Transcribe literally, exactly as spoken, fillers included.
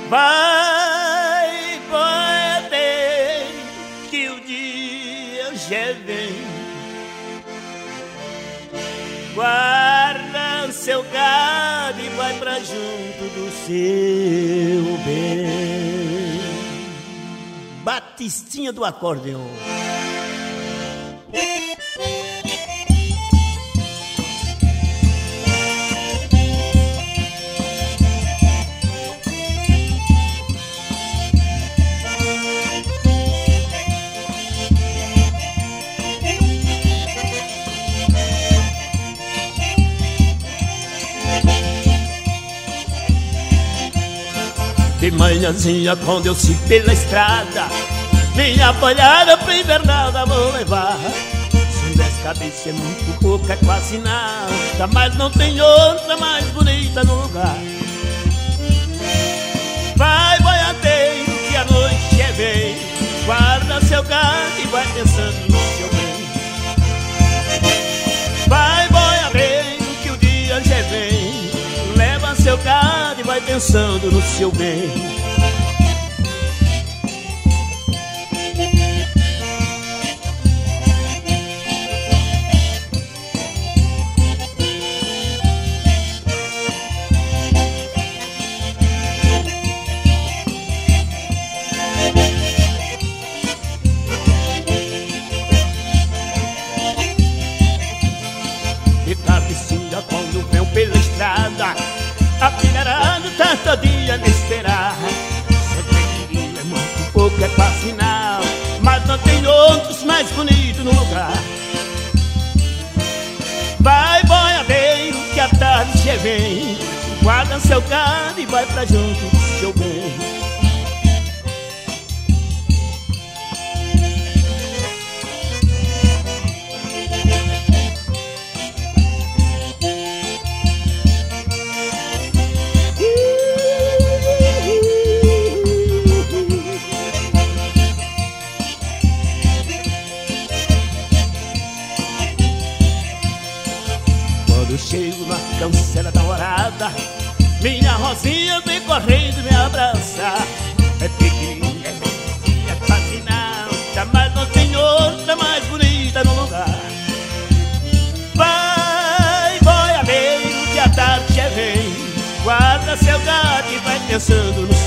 Vai, boiadeiro, que o dia já vem. Guarda seu gado e vai pra junto do seu bem. Batistinha do acordeon. De manhãzinha quando eu se pela estrada, minha bolhada pro invernada vou levar. São dez cabeças, é muito pouco, é quase nada, mas não tem outra mais bonita no lugar. Vai, boiadeiro, que a noite é bem. Guarda seu gado e vai pensando no seu bem. Vai, boiadeiro, que o dia já vem. Leva seu gado e vai pensando no seu bem. De tardezinha quando vem pela estrada, a pilharada tá todo dia me esperar. Sempre queria, é muito pouco, é quase nada, mas não tem outros mais bonitos no lugar. Vai, boiadeiro, que a tarde já vem. Guarda seu gado e vai pra junto do seu bem. Quando chego na cancela da morada, minha Rosinha vem correndo me abraçar. É pequenininha, é pequenininha, é quase nada, mas não tem outra mais bonita no lugar. Vai, boiadeiro, que a tarde já vem. Guarda seu gado e vai pensando no